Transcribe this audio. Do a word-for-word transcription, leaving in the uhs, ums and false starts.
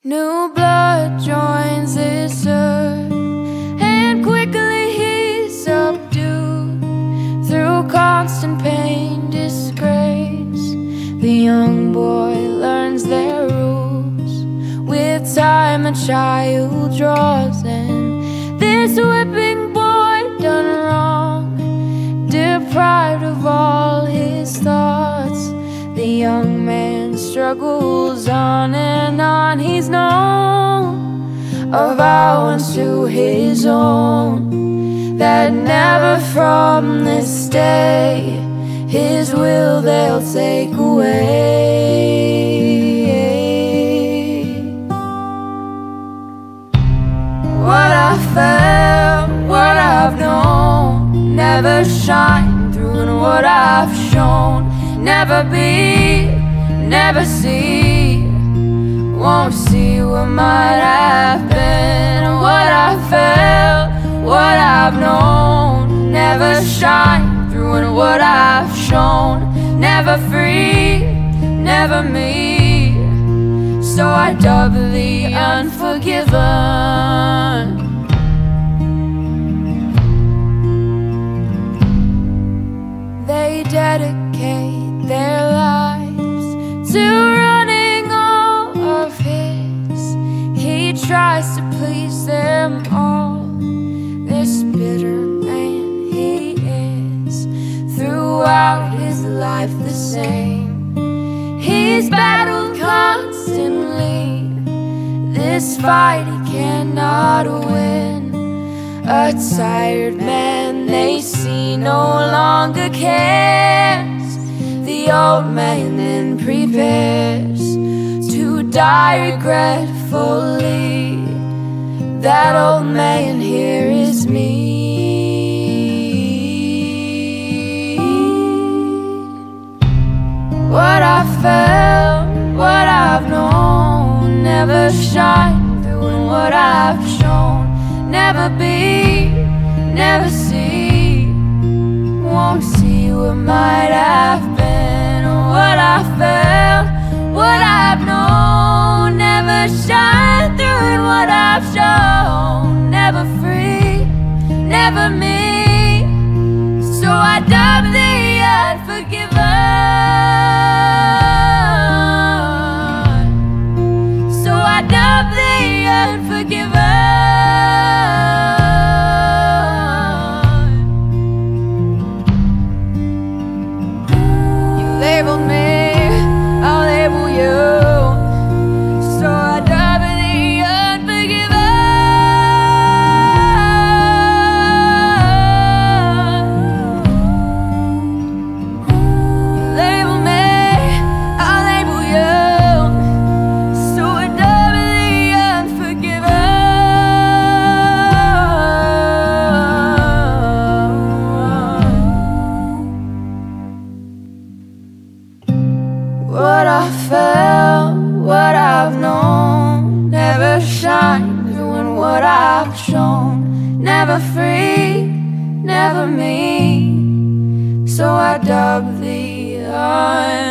New blood joins this earth, and quickly he's subdued. Through constant pain, disgrace, the young boy learns their rules. With time a child draws in this whipping boy done wrong, deprived of all his thoughts. The young man struggles on and on. He's known of vows to his own, that never from this day his will they'll take away. What I felt, what I've known, never shine through in what I've shown. Never be, never see, won't see what might have been. What I felt, what I've known, never shine through in what I've shown. Never free, never me, so I dub the unforgiven. They dedicate their lives to running all of his. He tries to please them all, this bitter man he is. Throughout his life the same, he's battled constantly. This fight he cannot win. A tired man they see no longer cares. The old man then prepares to die regretfully. That old man here is me. What I felt, what I've known, never shine through in what I've shown. Never be, never see, won't see what might have been. What I felt, what I've known, never shine through in what I've shown. Never free, never me, so I dub the unforgiven. So I dub the unforgiven. Label me, I'll label you, so I dub the unforgiven. You label me, I'll label you, so I dub the unforgiven. What I felt, what I've known, never shine through in what I've shown. Never free, never me, so I dub the